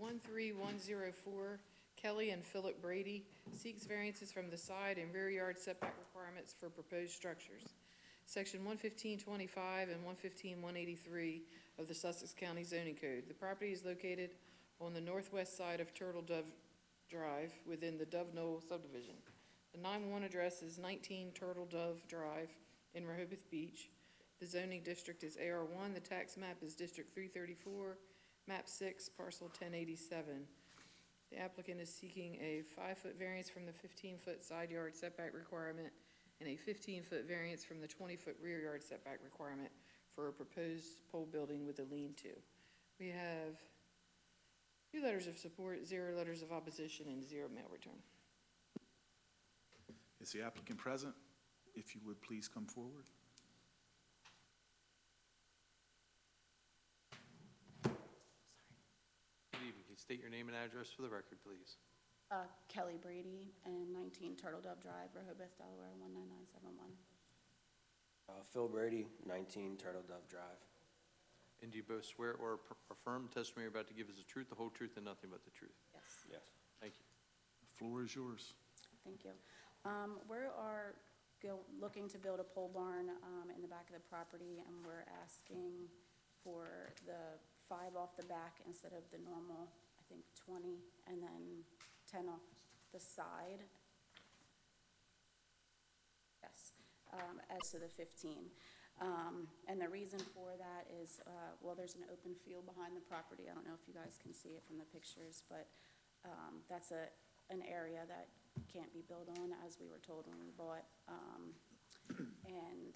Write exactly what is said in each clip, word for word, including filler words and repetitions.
one three one zero four, Kelly and Philip Brady seeks variances from the side and rear yard setback requirements for proposed structures. Section one fifteen twenty-five and one fifteen one eighty-three of the Sussex County Zoning Code. The property is located on the northwest side of Turtle Dove Drive within the Dove Knoll subdivision. The nine one one address is nineteen Turtle Dove Drive in Rehoboth Beach. The zoning district is A R one. The tax map is District three thirty-four, map six, parcel ten eighty-seven. The applicant is seeking a five-foot variance from the fifteen-foot side yard setback requirement and a fifteen-foot variance from the twenty-foot rear yard setback requirement for a proposed pole building with a lean-to. We have two letters of support, zero letters of opposition, and zero mail return. Is the applicant present? If you would please come forward. Good evening. Can you state your name and address for the record, please? Uh, Kelly Brady and nineteen Turtle Dove Drive, Rehoboth, Delaware, one nine nine seven one. Uh, Phil Brady, nineteen Turtle Dove Drive. And do you both swear or affirm the testimony you're about to give is the truth, the whole truth, and nothing but the truth? Yes. Yes. Thank you. The floor is yours. Thank you. Um, we are go, looking to build a pole barn um, in the back of the property, and we're asking for the five off the back instead of the normal, I think, twenty, and then ten off the side. Yes, um, as to the fifteen. Um, and the reason for that is, uh, well, there's an open field behind the property. I don't know if you guys can see it from the pictures, but um, that's a an area that can't be built on, as we were told when we bought. Um, and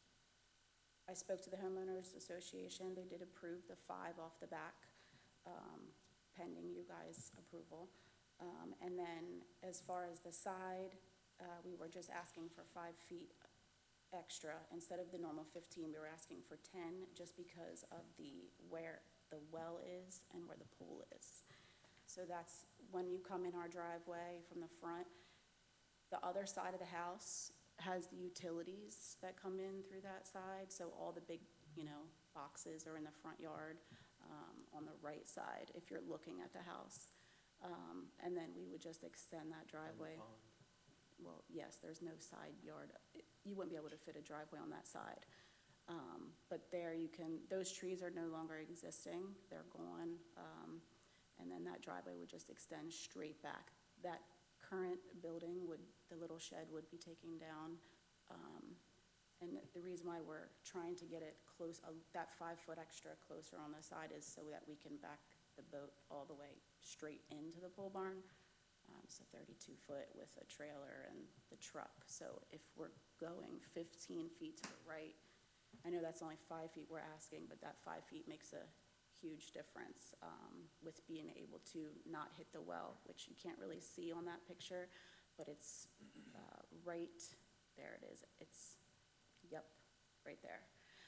I spoke to the homeowners association. They did approve the five off the back, um, pending you guys' approval. Um, and then as far as the side, uh, we were just asking for five feet extra. Instead of the normal fifteen, we were asking for ten, just because of the where the well is and where the pool is. So that's when you come in our driveway from the front. The other side of the house has the utilities that come in through that side. So all the big, you know, boxes are in the front yard um, on the right side if you're looking at the house. Um, and then we would just extend that driveway. Well, yes, there's no side yard. You wouldn't be able to fit a driveway on that side. Um, but there you can, those trees are no longer existing. They're gone. Um, and then that driveway would just extend straight back. That current building would, the little shed would be taken down. Um, and the reason why we're trying to get it close, uh, that five foot extra closer on the side, is so that we can back the boat all the way straight into the pole barn. Um, so thirty-two foot with a trailer and the truck. So if we're going fifteen feet to the right, I know that's only five feet we're asking, but that five feet makes a huge difference um, with being able to not hit the well, which you can't really see on that picture, but it's uh, right there. It is. It's, yep, right there.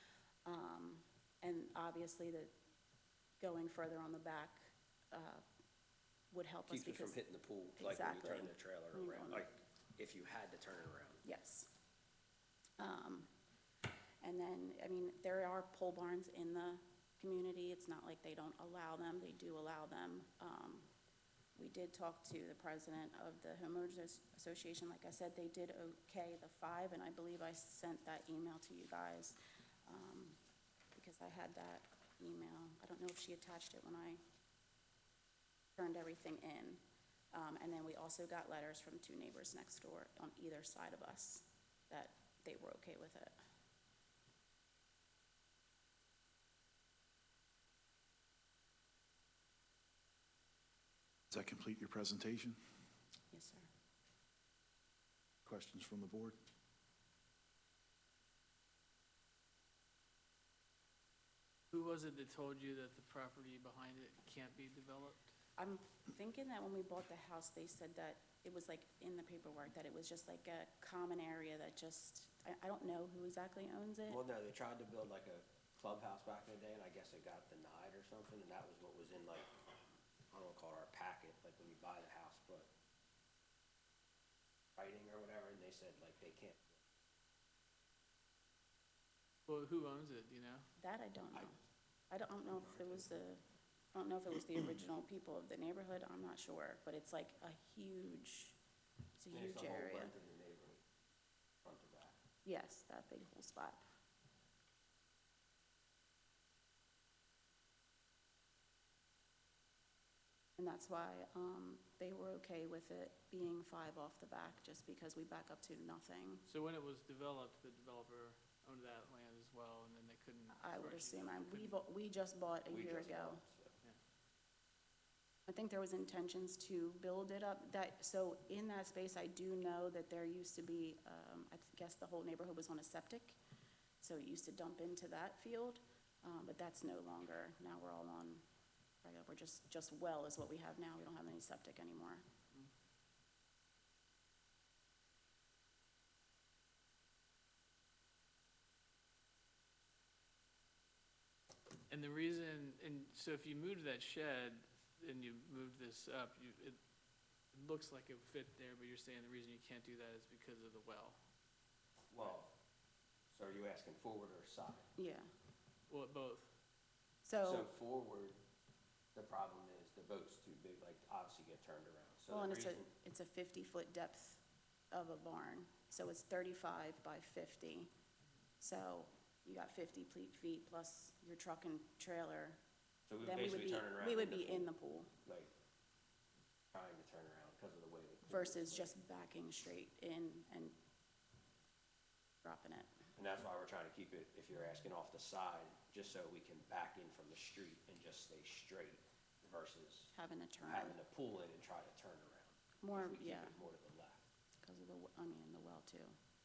Um, and obviously, the going further on the back uh, would help us Keeps because it from hitting the pool, exactly. like when you turn the trailer When you're around, going- like if you had to turn it around. Yes. Um, and then, I mean, there are pole barns in the community. It's not like they don't allow them. They do allow them. Um, we did talk to the president of the homeowners association. Like I said, they did okay the five, and I believe I sent that email to you guys um, because I had that email. I don't know if she attached it when I turned everything in. Um, and then we also got letters from two neighbors next door on either side of us that they were okay with it. Does that complete your presentation? Yes, sir. Questions from the board? Who was it that told you that the property behind it can't be developed? I'm thinking that when we bought the house, they said that it was like in the paperwork that it was just like a common area that just, I, I don't know who exactly owns it. Well, no, they tried to build like a clubhouse back in the day, and I guess it got denied or something, and that was what was in like, I don't want to call it our packet, like when you buy the house, but writing or whatever, and they said like they can't. Well, who owns it, do you know? That I don't know. I don't know if it was the don't know if it was the original people of the neighborhood, I'm not sure, but it's like a huge, it's a And it's huge the whole area. length of the neighborhood, front to back. Yes, that big whole spot. And that's why, um, they were okay with it being five off the back, just because we back up to nothing. So when it was developed, the developer owned that land as well, and then they couldn't. I would right, assume, they I, couldn't- we've, we just bought a We year just ago. bought it, so. I think there was intentions to build it up, that, so in that space, I do know that there used to be, um, I guess the whole neighborhood was on a septic, so it used to dump into that field, um, but that's no longer, now we're all on, regular, we're just, just well is what we have now, we don't have any septic anymore. And the reason, and so if you moved that shed and you moved this up, you, it, it looks like it would fit there, but you're saying the reason you can't do that is because of the well. Well, so are you asking forward or side? Yeah, Well, both. So so, forward, the problem is the boat's too big, like obviously get turned around. So well, and the it's a, reason, it's a fifty-foot depth of a barn, so it's thirty-five by fifty. So you got fifty ple- feet plus your truck and trailer, so we then we would basically be, turn around. we would be in the pool Like, trying to turn around because of the way the. pool is versus laid. just backing straight in and dropping it. And that's why we're trying to keep it, if you're asking off the side, just so we can back in from the street and just stay straight versus Having to turn, having to pull in and try to turn around. more, If we keep yeah, it more to the left. because of the, w- I mean, the well too.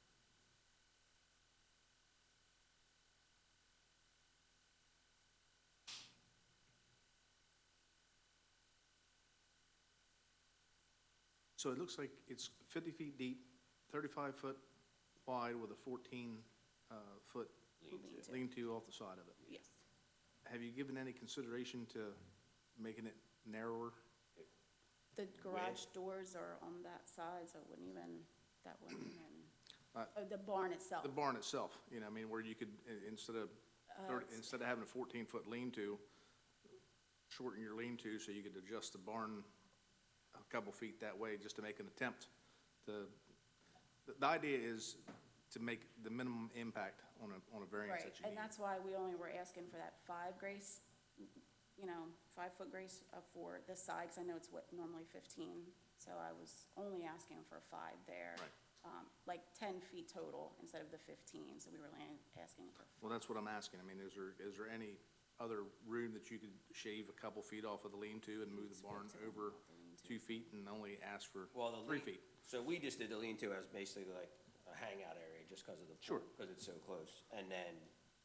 So it looks like it's fifty feet deep, thirty-five foot wide with a fourteen, uh, foot Lean-to. lean-to off the side of it. Yes. Have you given any consideration to making it narrower? The garage doors are on that side, so it wouldn't even, that wouldn't even, Uh, oh, the barn itself. The barn itself, you know, I mean, where you could, i- instead of, Uh, thirty- it's- instead of having a fourteen-foot lean-to, shorten your lean-to so you could adjust the barn a couple feet that way, just to make an attempt to, the, the idea is to make the minimum impact on a, on a variance Right, that you and need. that's why we only were asking for that five grace, you know, five-foot grace uh, for the side, because I know it's what, normally fifteen, so I was only asking for five there. Right. Um, like ten feet total instead of the fifteen, so we were land- asking for, Well, that's what I'm asking. I mean, is there, is there any other room that you could shave a couple feet off of the lean-to and move the barn over two feet and only ask for Well, the three lean- feet? So we just did the lean-to as basically like a hangout area, just because of the Sure. pool, because it's so close. And then,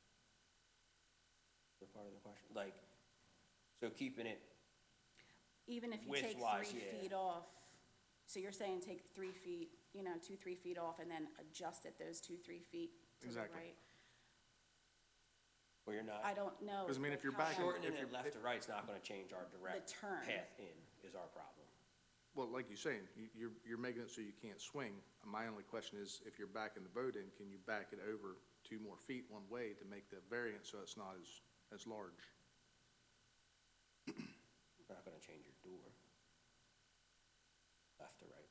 the part of the question, like, so keeping it, even if you take Width-wise, three yeah. feet off, so you're saying take three feet, you know, two, three feet off, and then adjust it those two, three feet to the Exactly. right? well, you're not, I don't know. 'Cause, I mean, if like, you're how backing- that- shortening if it you're- left to right's not gonna change our direct turn. path in, is our problem. Well, like you're saying, you, you're, you're making it so you can't swing. My only question is, if you're backing the boat in, can you back it over two more feet one way to make the variance so it's not as, as large? We're not gonna change your door. Left to right.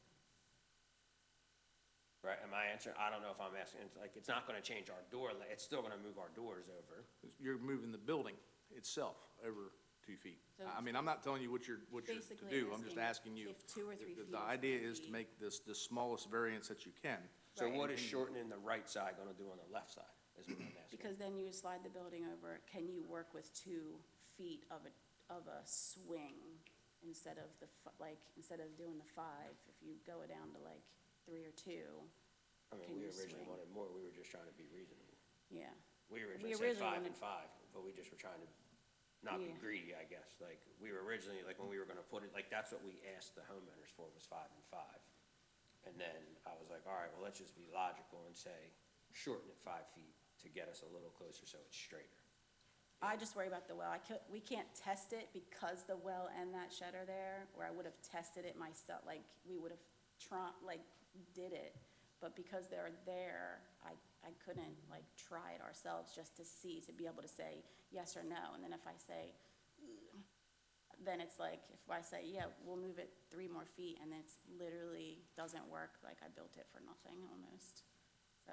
Right, am I answering, I don't know if I'm asking, it's like, it's not gonna change our door, la- it's still gonna move our doors over. You're moving the building itself over two feet. So- I mean, I'm not telling you what you're, what you're to Basically do, I'm just asking asking you. if two or three the- feet The is idea gonna is to be- make this the smallest variance that you can. So Right. what is shortening the right side gonna do on the left side, is what I'm asking. Because then you slide the building over, can you work with two feet of a, of a swing instead of the, fi- like, instead of doing the five, if you go it down to like three or two, I mean, can we you originally swing? wanted more, we were just trying to be reasonable. yeah. We We originally said originally five wanted- and five, but we just were trying to not be Yeah. greedy, I guess. Like, we were originally, like, when we were gonna put it, like, that's what we asked the homeowners for, was five and five. And then I was like, all right, well, let's just be logical and say, shorten it five feet to get us a little closer so it's straighter. I just worry about the well. I could, we can't test it because the well and that shed are there, where I would have tested it myself, like, we would have tried, like, did it. But because they're there, I, I couldn't, like, try it ourselves just to see, to be able to say yes or no. And then if I say, "Ugh," then it's like, if I say, yeah, we'll move it three more feet, and it's literally doesn't work, like I built it for nothing almost. So,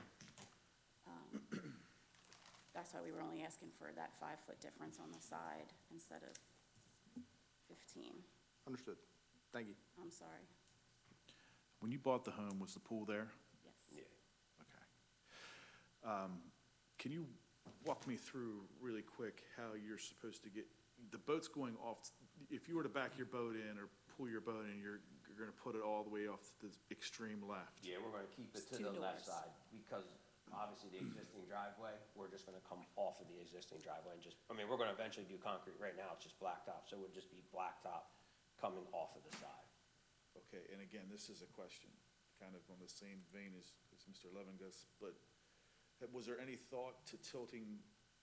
um, that's why we were only asking for that five-foot difference on the side instead of fifteen. Understood. Thank you. I'm sorry. When you bought the home, was the pool there? Yes. Yeah. Okay. Um, Can you walk me through really quick how you're supposed to get, the boat's going off, if you were to back your boat in or pull your boat in, you're, you're gonna put it all the way off to the extreme left? Yeah, we're gonna keep it It's to two the left doors. side, because obviously the existing driveway, we're just gonna come off of the existing driveway and just, I mean, we're gonna eventually do concrete, right now it's just blacktop, so it would just be blacktop coming off of the side. Okay, and again, this is a question, kind of on the same vein as, as Mister Levengus, but was there any thought to tilting?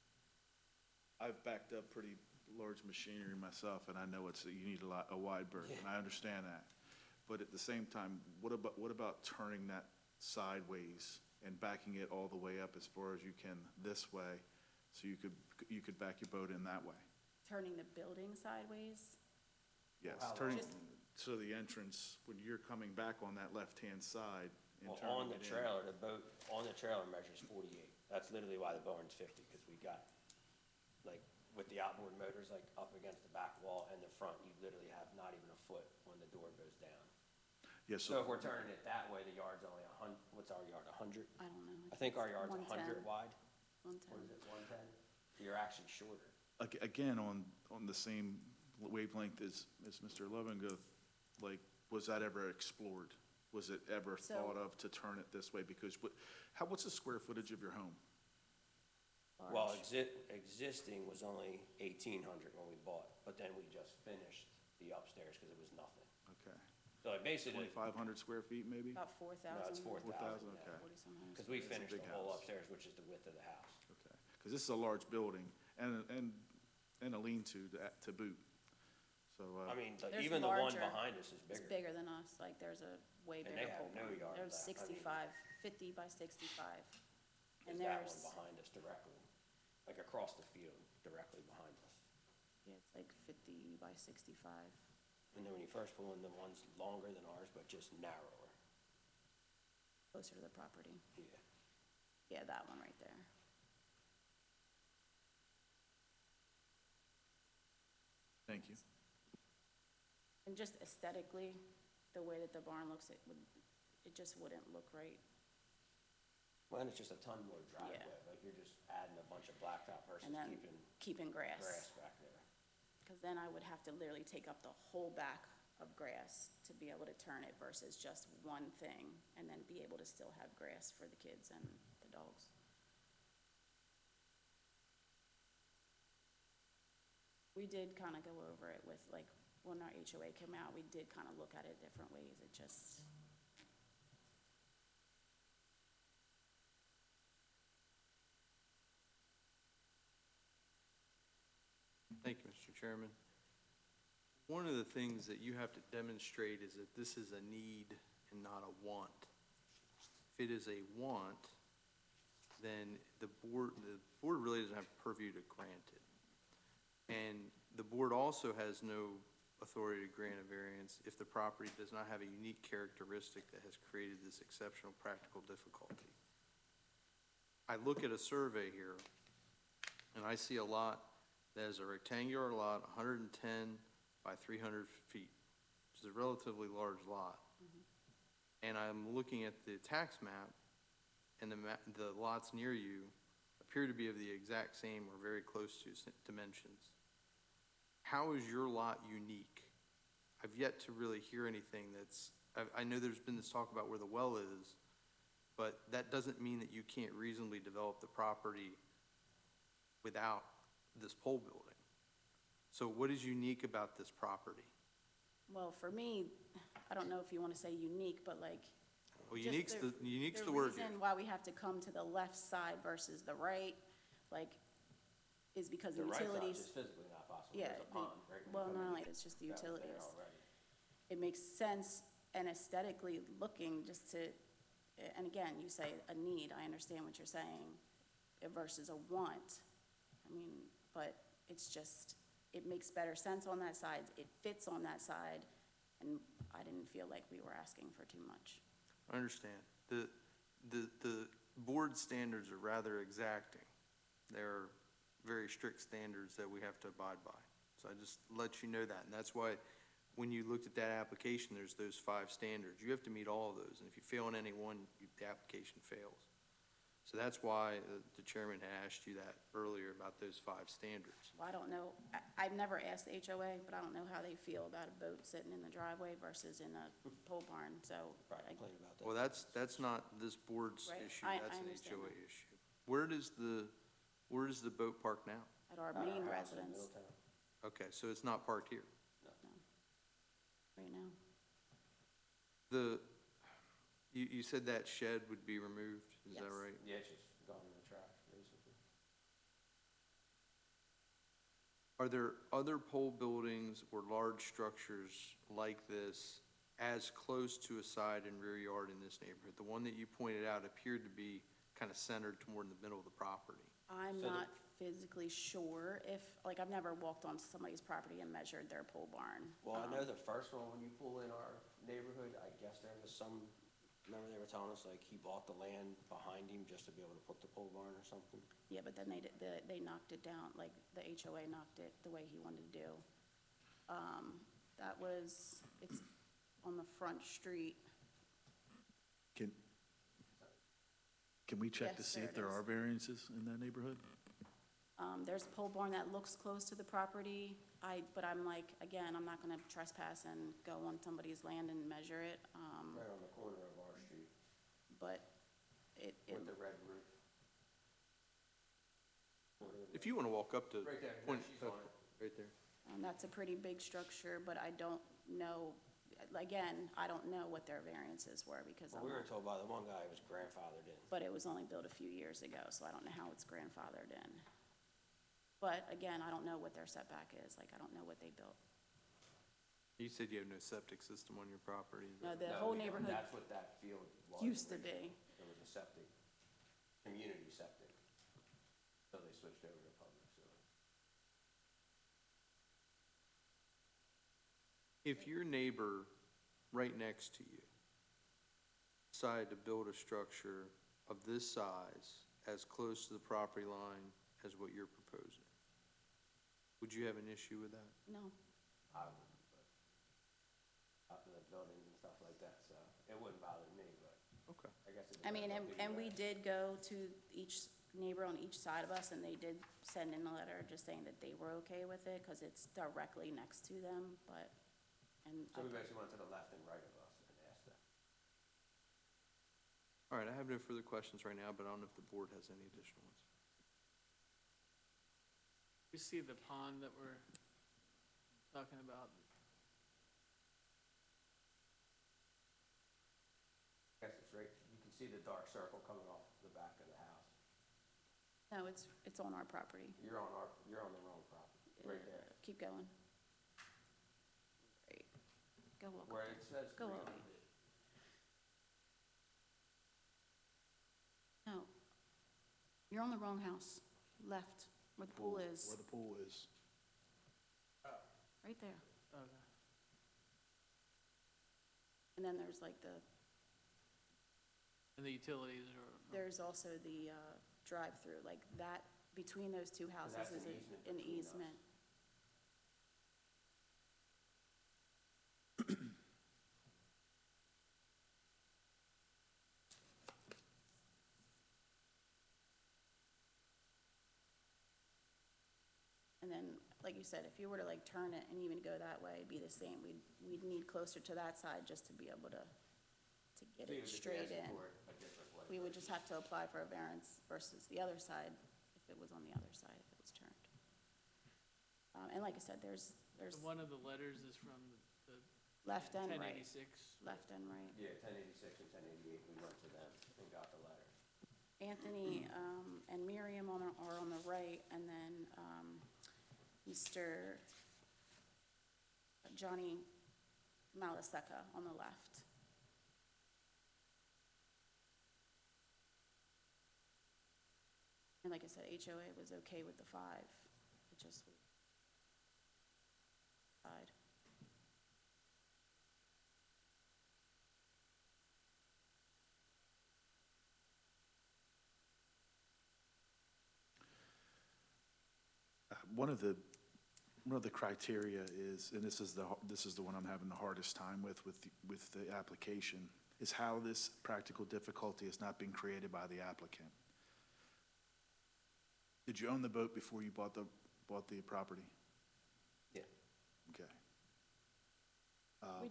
I've backed up pretty large machinery myself, and I know it's, you need a lot, a wide berth, and I understand that. But at the same time, what about, what about turning that sideways and backing it all the way up as far as you can this way, so you could, you could back your boat in that way? Turning the building sideways? Yes, How turning, Just- so the entrance, when you're coming back on that left-hand side and Well, turning on the it in. trailer, the boat, on the trailer measures forty-eight, that's literally why the barn's fifty, because we got, like, with the outboard motors, like, up against the back wall and the front, you literally have not even a foot when the door goes down. Yeah, So so, if we're turning it that way, the yard's only a hun, what's our yard, a hundred? I don't know. I think our yard's a hundred one ten. wide, one or is ten. it one ten? You're actually shorter. ag- again, on, on the same wavelength as, as Mister Levengood, like, was that ever explored? Was it ever So- thought of to turn it this way? Because what, how, what's the square footage of your home? Well, Large. exi- existing was only eighteen hundred when we bought, but then we just finished the upstairs because it was nothing. Okay, So like basically, twenty-five hundred square feet, maybe? About four thousand. no, it's four thousand, okay. Forty-some hundred. because we It's a finished big the whole house. upstairs, which is the width of the house. Okay, because this is a large building and, and, and a lean-to to, to boot. So, uh, I mean, like, There's even the one larger. behind us is It's bigger. bigger than us, like, there's a way And bigger they have pole no barn. yard There's left. I mean- sixty-five, fifty by sixty-five. And There's that there's, one behind us directly, like across the field, directly behind us. yeah, it's like fifty by sixty-five. And then when you first pull in, the one's longer than ours, but just narrower. Closer to the property. Yeah. Yeah, that one right there. thank you. And just aesthetically, the way that the barn looks, it would, it just wouldn't look right. Well, and it's just a ton more driveway, like you're just adding a bunch of blacktop versus And then keeping keeping grass grass. back there. Because then I would have to literally take up the whole back of grass to be able to turn it versus just one thing, and then be able to still have grass for the kids and the dogs. We did kind of go over it with, like, when our H O A came out, we did kind of look at it different ways. It just, Thank you, Mister Chairman. One of the things that you have to demonstrate is that this is a need and not a want. If it is a want, then the board, the board really doesn't have purview to grant it. And the board also has no authority to grant a variance if the property does not have a unique characteristic that has created this exceptional practical difficulty. I look at a survey here, and I see a lot that is a rectangular lot, one hundred ten by three hundred feet, which is a relatively large lot. And I'm looking at the tax map, and the ma- the lots near you appear to be of the exact same or very close to s- dimensions. How is your lot unique? I've yet to really hear anything that's, I, I know there's been this talk about where the well is, but that doesn't mean that you can't reasonably develop the property without this pole building. So what is unique about this property? well, for me, I don't know if you want to say unique, but like, Well, just unique's the, unique's the word here. reason why we have to come to the left side versus the right, like, is because The the right side's utilities. just physically not possible, Yeah, there's a the- pond right when you well, come not in. only, it's just the That was there utilities. already. It makes sense and aesthetically looking just to, and again, you say a need, I understand what you're saying, versus a want. I mean, but it's just, it makes better sense on that side, it fits on that side, and I didn't feel like we were asking for too much. I understand. The, the, the board standards are rather exacting. They're very strict standards that we have to abide by. So I just let you know that, and that's why when you looked at that application, there's those five standards. You have to meet all of those, and if you fail on any one, you- the application fails. So that's why uh, the chairman had asked you that earlier about those five standards. Well, I don't know, I, I've never asked the H O A, but I don't know how they feel about a boat sitting in the driveway versus in a pole barn, so. Probably I- complain about that. Well, that's, that's not this board's Right. issue, I- that's I an understand H O A that. issue. Where does the, where does the boat park now? At our At our main house in residence, Middletown. Okay, so it's not parked here. right now. The, you, you said that shed would be removed, is that Yes. right? Yeah, it's just gone in the trash, basically. Are there other pole buildings or large structures like this as close to a side and rear yard in this neighborhood? The one that you pointed out appeared to be kind of centered toward in the middle of the property. I'm So the- not physically sure if, like, I've never walked on somebody's property and measured their pole barn. Well, I Um, know the first one, when you pull in our neighborhood, I guess there was some, remember they were telling us, like, he bought the land behind him just to be able to put the pole barn or something? Yeah, but then they, did- the- they knocked it down, like, the H O A knocked it the way he wanted to do. Um, That was, it's on the front street. Can, can we check to Yes, see there if it there is. are variances in that neighborhood? Um, There's a pole barn that looks close to the property. I, but I'm like, again, I'm not gonna trespass and go on somebody's land and measure it. um, Right on the corner of our street But it, it, with the red roof. If you want to walk up to. Right there, point- she's on it. Right there. um, that's a pretty big structure, but I don't know, again, I don't know what their variances were because Well, I'm we were not. told by the one guy it was grandfathered in. But it was only built a few years ago, so I don't know how it's grandfathered in. But again, I don't know what their setback is, like, I don't know what they built. You said you have no septic system on your property. No, the No, whole we don't. neighborhood That's what that field was. used to originally. be. It was a septic, community septic. So they switched over to public sewer. If your neighbor right next to you decided to build a structure of this size as close to the property line as what you're proposing, would you have an issue with that? No, I wouldn't, but up in the buildings and stuff like that, so it wouldn't bother me, but Okay. I guess it I mean, and, depends on who and you we ask. did go to each neighbor on each side of us, and they did send in a letter just saying that they were okay with it, because it's directly next to them, but, and. So we basically went to the left and right of us and asked them. All right, I have no further questions right now, but I don't know if the board has any additional ones. We see the pond that we're talking about. I guess it's right, you can see the dark circle coming off the back of the house. No, it's, it's on our property. You're on our, you're on the wrong property, right there. Uh, Keep going. Right. Go look. Where it says Go three up. hundred. No, you're on the wrong house, left, where the pool is, Where the pool is. right there. Okay. And then there's like the, And the utilities are. there's also the uh, drive-through, like that, between those two houses that's is an a- easement an between us. easement. And then, like you said, if you were to like turn it and even go that way, it'd be the same. We'd, we'd need closer to that side just to be able to, to get So you it would just be straight asking in. for it a different way. We would just have to apply for a variance versus the other side, if it was on the other side, if it was turned. Um, and like I said, there's, there's One of the letters is from the left and ten right, eighty-six. left and right. Yeah, ten eighty-six and ten eighty-eight, we went to them and got the letter. Anthony, um, and Miriam on, the- are on the right, and then, um, Mister Johnny Malaseca on the left. And like I said, H O A was okay with the five, it just, side. One of the, one of the criteria is, and this is the, har- this is the one I'm having the hardest time with, with, the- with the application, is how this practical difficulty has not been created by the applicant. Did you own the boat before you bought the, bought the property? Yeah. Okay. We-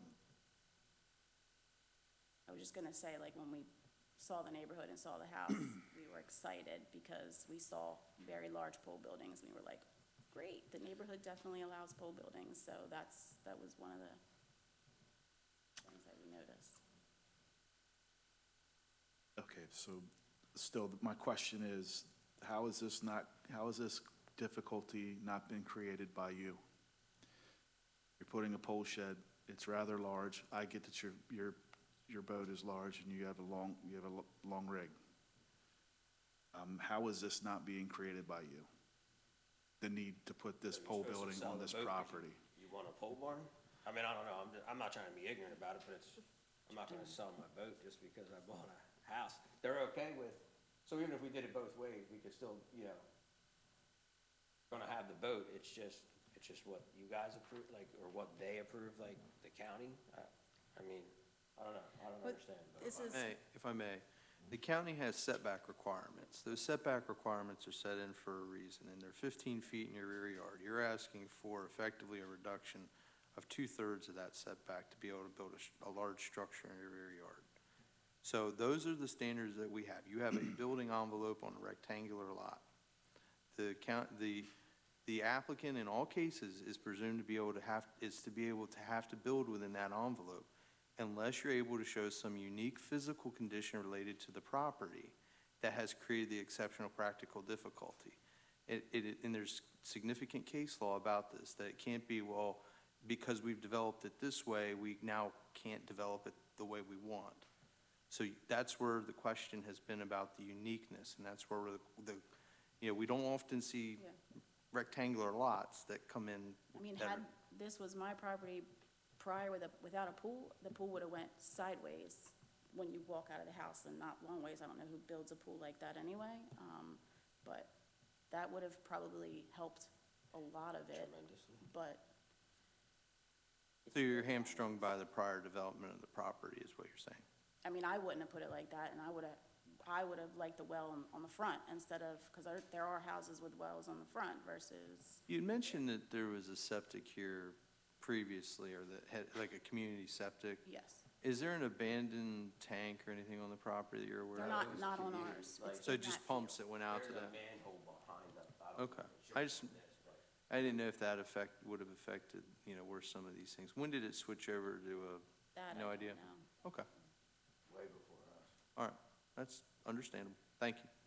I was just gonna say, like, when we saw the neighborhood and saw the house, we were excited because we saw very large pole buildings. We were like, great, the neighborhood definitely allows pole buildings, so that's, that was one of the things that we noticed. Okay, so still, my question is, how is this not, how is this difficulty not been created by you? You're putting a pole shed, it's rather large. I get that your, your, your boat is large and you have a long, you have a lo- long rig. Um, how is this not being created by you? The need to put this So you're pole supposed to building sell on the this boat 'cause property? You you want a pole barn? I mean, I don't know, I'm, ju- I'm not trying to be ignorant about it, but it's, I'm not trying to sell my boat just because I bought a house. They're okay with, so even if we did it both ways, we could still, you know, gonna have the boat, it's just, it's just what you guys approve, like, or what they approve, like, the county? I, I mean, I don't know, I don't But understand. but this if I- is- May, if I may, the county has setback requirements. Those setback requirements are set in for a reason, and they're fifteen feet in your rear yard. You're asking for effectively a reduction of two-thirds of that setback to be able to build a, sh- a large structure in your rear yard. So those are the standards that we have. You have a building envelope on a rectangular lot. The count, the, the applicant in all cases is presumed to be able to have, is to be able to have to build within that envelope unless you're able to show some unique physical condition related to the property that has created the exceptional practical difficulty. It, it, and there's significant case law about this, that it can't be, well, because we've developed it this way, we now can't develop it the way we want. So that's where the question has been about the uniqueness, and that's where the, the you know, we don't often see Yeah. rectangular lots that come in. I mean, that are- had this was my property prior with a, without a pool, the pool would have went sideways when you walk out of the house and not long ways. I don't know who builds a pool like that anyway, um, but that would have probably helped a lot of it, Tremendously. but. So you're hamstrung by the prior development of the property, is what you're saying? I mean, I wouldn't have put it like that, and I would have, I would have liked the well on, on the front instead of, because there, there are houses with wells on the front versus, You'd mentioned that there was a septic here previously, or that had, like a community septic. yes. Is there an abandoned tank or anything on the property that you're aware They're of? not, not on ours. Like- It's So in just that pumps field. that went out to There's that? a manhole behind the, I don't know. Okay. if it's I just- on this, but I didn't know if that affect, would have affected, you know, where some of these things, when did it switch over to a, That I no don't idea? know. Okay, way before us. all right, that's understandable, thank you.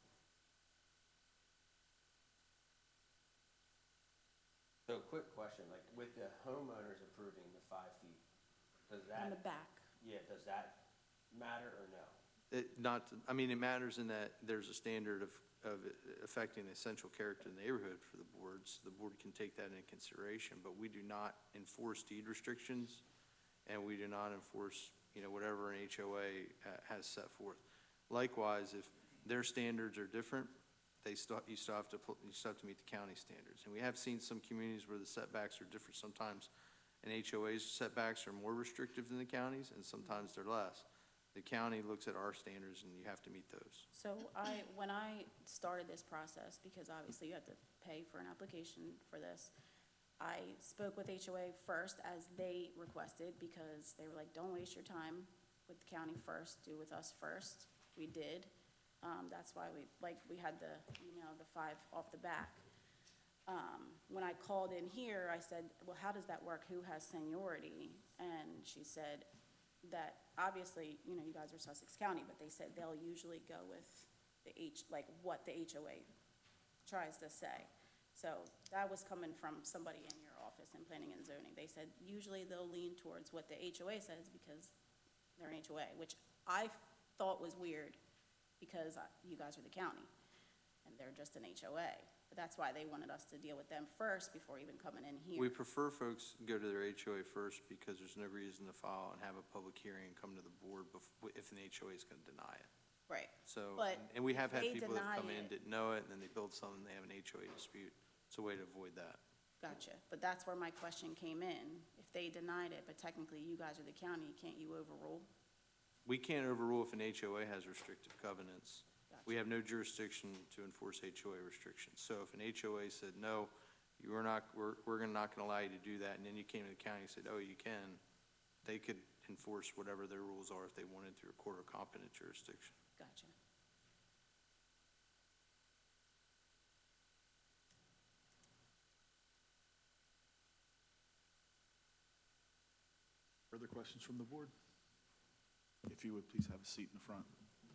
So quick question, like with the homeowners approving the five feet, does On the that, back. yeah, does that matter or no? It not, I mean, it matters in that there's a standard of, of affecting the essential character of the neighborhood for the boards. The board can take that into consideration, but we do not enforce deed restrictions, and we do not enforce, you know, whatever an H O A uh, has set forth. Likewise, if their standards are different, they still, you still have to, put- you still have to meet the county standards. And we have seen some communities where the setbacks are different. Sometimes an H O A's setbacks are more restrictive than the county's, and sometimes they're less. The county looks at our standards, and you have to meet those. So I, when I started this process, because obviously you have to pay for an application for this, I spoke with H O A first as they requested, because they were like, don't waste your time with the county first, do with us first. We did. Um, that's why we, like, we had the, you know, the five off the back. Um, when I called in here, I said, well, how does that work? Who has seniority? And she said that, obviously, you know, you guys are Sussex County, but they said they'll usually go with the H, like, what the H O A tries to say. So that was coming from somebody in your office in planning and zoning. They said usually they'll lean towards what the H O A says because they're an H O A, which I thought was weird because I- you guys are the county and they're just an H O A. But that's why they wanted us to deal with them first before even coming in here. We prefer folks go to their H O A first because there's no reason to file and have a public hearing and come to the board bef- if an H O A is going to deny it. Right. So, But and we have if had they people that deny come in, it- didn't know it, and then they build something, they have an H O A dispute. It's a way to avoid that. Gotcha. But that's where my question came in. If they denied it, but technically you guys are the county, can't you overrule? We can't overrule if an H O A has restrictive covenants. We Gotcha. have no jurisdiction to enforce H O A restrictions. So if an H O A said, no, you are not, we're, we're gonna- not gonna allow you to do that, and then you came to the county and said, oh, you can, they could enforce whatever their rules are if they wanted through a court of competent jurisdiction. Gotcha. Further questions from the board? If you would, please have a seat in the front.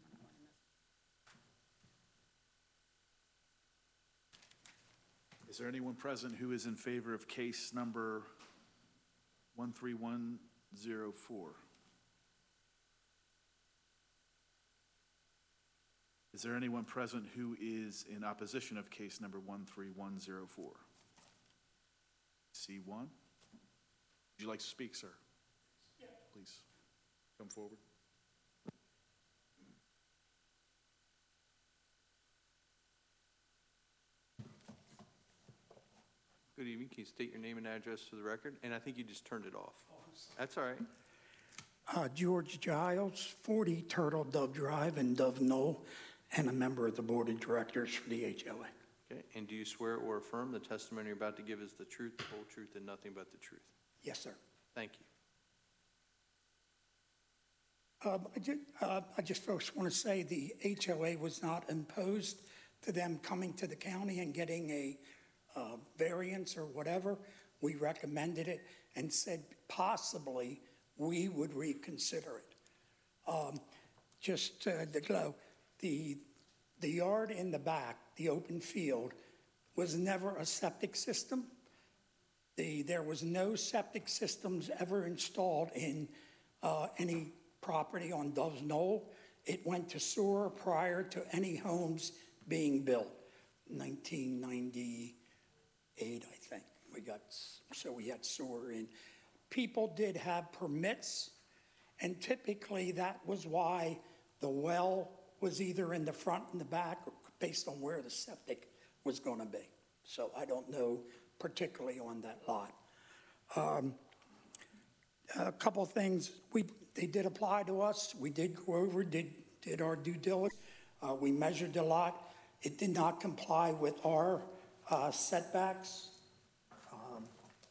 Is there anyone present who is in favor of case number one three one zero four? Is there anyone present who is in opposition of case number one three one zero four? See one? Would you like to speak, sir? Yeah. Please, come forward. Good evening. Can you state your name and address for the record? And I think you just turned it off. That's all right. Uh, George Giles, forty Turtle Dove Drive in Dove Knoll, and a member of the Board of Directors for the H O A. Okay. And do you swear or affirm the testimony you're about to give is the truth, the whole truth, and nothing but the truth? Yes, sir. Thank you. Um, I ju- uh, I just first want to say the H O A was not imposed to them coming to the county and getting a uh, variance or whatever. We recommended it and said possibly we would reconsider it. Um, Just uh, to glow, the, the yard in the back, the open field, was never a septic system. The, there was no septic systems ever installed in uh, any property on Dove's Knoll. It went to sewer prior to any homes being built, nineteen ninety-eight, I think. We got, so we had sewer in. People did have permits, and typically that was why the well was either in the front and the back, or based on where the septic was going to be. So I don't know particularly on that lot. Um, a couple of things, we, they did apply to us. We did go over, did, did our due diligence. Uh, we measured the lot. It did not comply with our uh, setbacks. Um,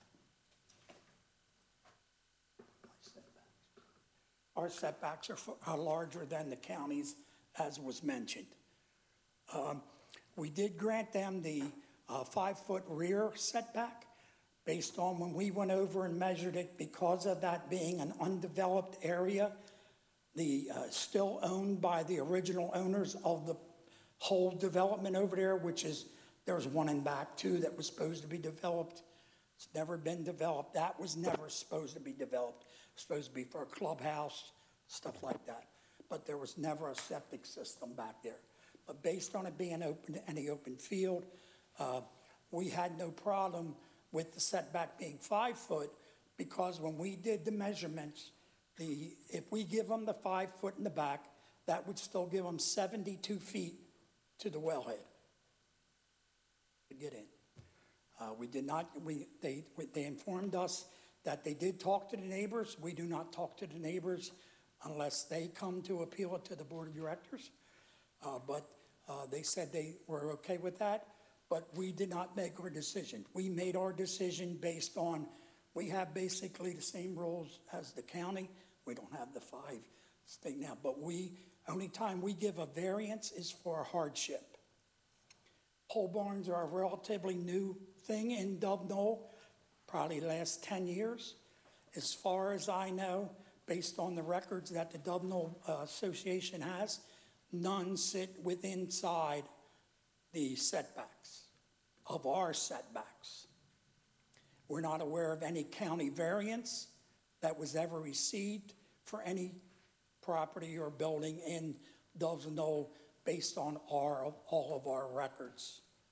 Our setbacks are, fo- are larger than the county's, as was mentioned. Um, We did grant them the uh, five-foot rear setback based on when we went over and measured it, because of that being an undeveloped area, the, uh, still owned by the original owners of the whole development over there, which is, there's one in back too that was supposed to be developed. It's never been developed. That was never supposed to be developed. It was supposed to be for a clubhouse, stuff like that. But there was never a septic system back there. But based on it being open, any open field, uh, we had no problem with the setback being five foot, because when we did the measurements, the, if we give them the five foot in the back, that would still give them seventy-two feet to the wellhead to get in. Uh, we did not, we, they, they informed us that they did talk to the neighbors. We do not talk to the neighbors unless they come to appeal it to the Board of Directors. Uh, but uh, they said they were okay with that, but we did not make our decision. We made our decision based on, we have basically the same rules as the county. We don't have the five state now, but we, only time we give a variance is for a hardship. Pole barns are a relatively new thing in Dove Knoll, probably last ten years. As far as I know, based on the records that the Dove Knoll uh, Association has, none sit within inside the setbacks, of our setbacks. We're not aware of any county variance that was ever received for any property or building in Dove's Knoll based on our, all of our records.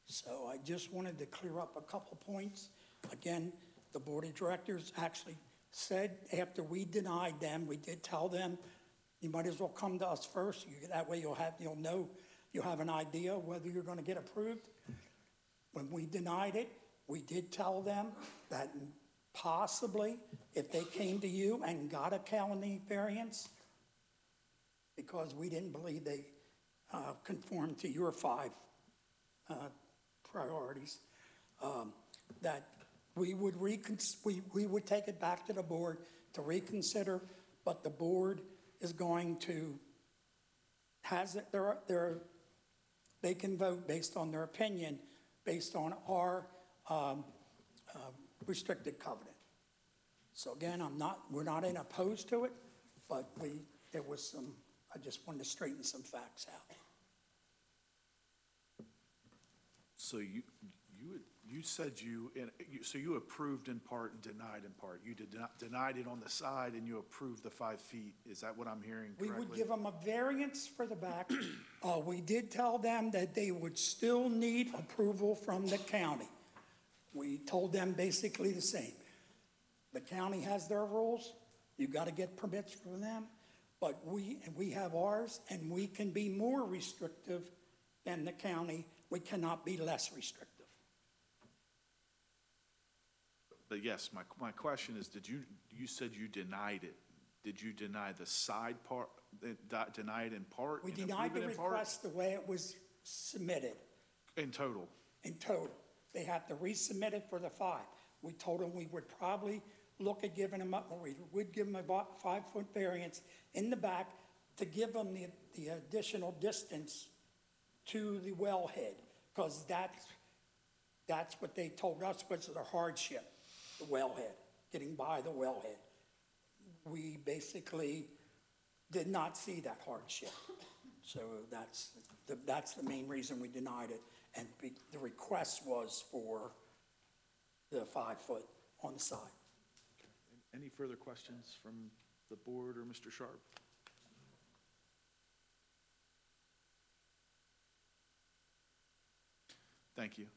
So I just wanted to clear up a couple points. Again, the Board of Directors actually said after we denied them, we did tell them, you might as well come to us first. You- That way you'll have, you'll know, you'll have an idea whether you're going to get approved. When we denied it, we did tell them that possibly if they came to you and got a county variance, because we didn't believe they uh, conformed to your five uh, priorities, um, that we would recon, we, we would take it back to the board to reconsider, but the board is going to, has it, they're, they're, they can vote based on their opinion, based on our um, uh, restricted covenant. So again, I'm not, we're not in opposed to it, but we, there was some, I just wanted to straighten some facts out. So you, you, you said you, and you, so you approved in part and denied in part. You did not, denied it on the side and you approved the five feet. Is that what I'm hearing We correctly? would give them a variance for the back. Uh, we did tell them that they would still need approval from the county. We told them basically the same. The county has their rules. You got to get permits from them. But we, and we have ours, and we can be more restrictive than the county. We cannot be less restrictive. But yes, my, my question is, did you, you said you denied it. Did you deny the side part, uh, di- deny it in part? We and denied approve the it in part? request the way it was submitted In total? in total. They have to resubmit it for the five. We told them we would probably look at giving them up, or we would give them a bo- five-foot variance in the back to give them the, the additional distance to the wellhead, because that's, that's what they told us was the hardship, the wellhead, getting by the wellhead. We basically did not see that hardship. So that's, the that's the main reason we denied it. And be- the request was for the five foot on the side. Any further questions from the board or Mister Sharp? Thank you.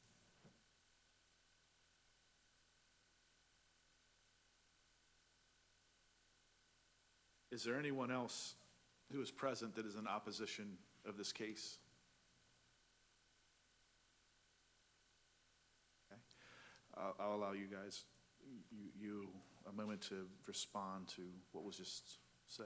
Is there anyone else who is present that is in opposition of this case? Okay. I'll, I'll allow you guys, you, you, a moment to respond to what was just said.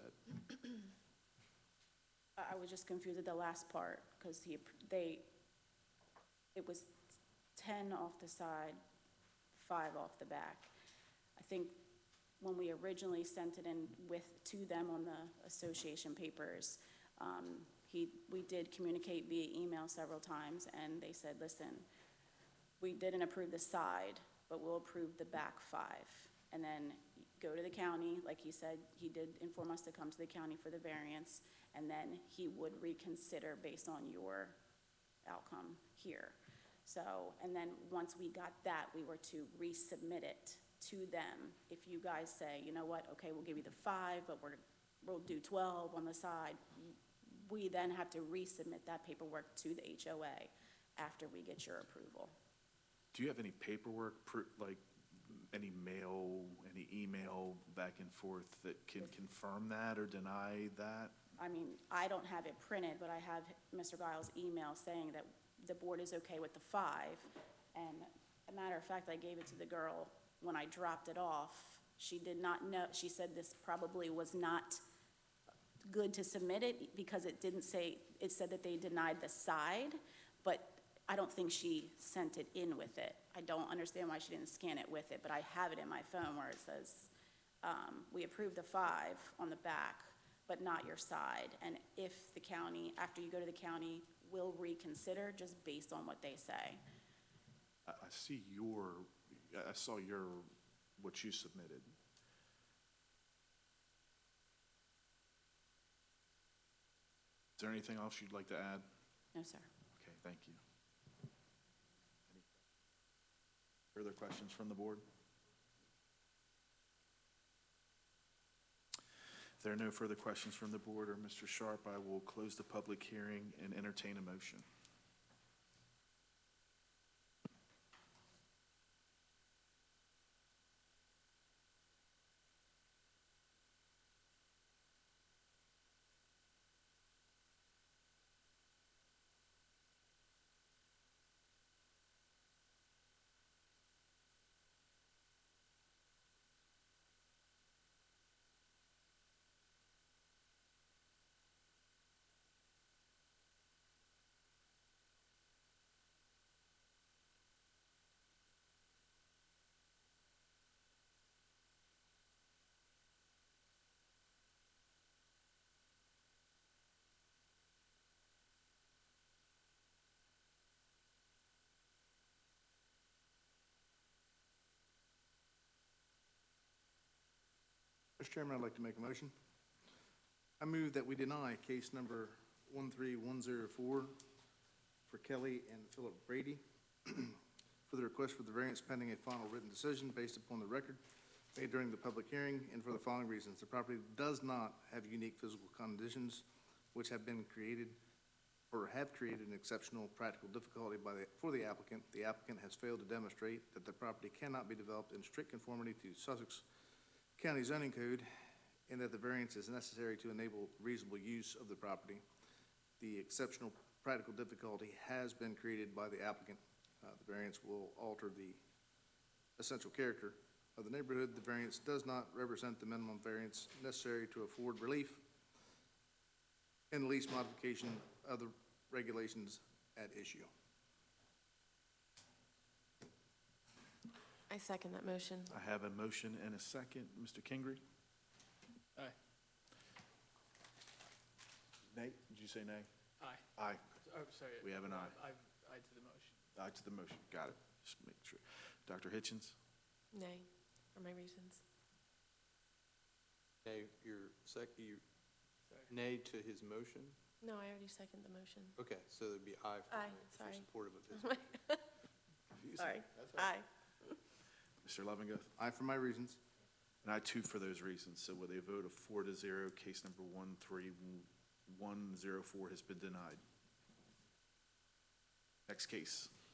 I I was just confused at the last part, because he, they, it was ten off the side, five off the back. I think when we originally sent it in with, to them on the association papers, um, he, we did communicate via email several times, and they said, listen, we didn't approve the side, but we'll approve the back five. And then go to the county, like he said, he did inform us to come to the county for the variance, and then he would reconsider based on your outcome here. So, and then once we got that, we were to resubmit it to them. If you guys say, you know what, okay, we'll give you the five, but we're, we'll do twelve on the side, we then have to resubmit that paperwork to the H O A after we get your approval. Do you have any paperwork, pr- like any mail, any email back and forth that can confirm that or deny that? I mean, I don't have it printed, but I have Mister Giles' email saying that the board is okay with the five. And a matter of fact, I gave it to the girl when I dropped it off. She did not know, she said this probably was not good to submit it because it didn't say, it said that they denied the side, but I don't think she sent it in with it. I don't understand why she didn't scan it with it, but I have it in my phone where it says, um, we approved the five on the back, but not your side. And if the county, after you go to the county, will reconsider just based on what they say. I, I see your, I saw your, what you submitted. Is there anything else you'd like to add? No, sir. Okay, thank you. Any further questions from the board? If there are no further questions from the board or Mister Sharp, I will close the public hearing and entertain a motion. Mister Chairman, I'd like to make a motion. I move that we deny case number one three one zero four for Kelly and Philip Brady for the request for the variance pending a final written decision based upon the record made during the public hearing, and for the following reasons. The property does not have unique physical conditions which have been created or have created an exceptional practical difficulty by the, for the applicant. The applicant has failed to demonstrate that the property cannot be developed in strict conformity to Sussex County zoning code, and that the variance is necessary to enable reasonable use of the property. The exceptional practical difficulty has been created by the applicant. Uh, the variance will alter the essential character of the neighborhood. The variance does not represent the minimum variance necessary to afford relief in the least modification of the regulations at issue. I second that motion. I have a motion and a second. Mister Kingery? Aye. Nay? Did you say nay? Aye. Aye. Oh, sorry. We have an aye. I, I to the motion. Aye to the motion. Got it. Just make sure. Doctor Hitchens? Nay, for my reasons. Nay, your sec, you, Sorry. nay to his motion? No, I already second the motion. Okay, so there'd be aye for, Aye, the- for sorry. supportive of his. Confusing. Sorry. That's all right. Aye. Mister Loveenguth? Aye for my reasons. And I too for those reasons. So with a vote of four to zero, case number one three one zero four has been denied. Next case.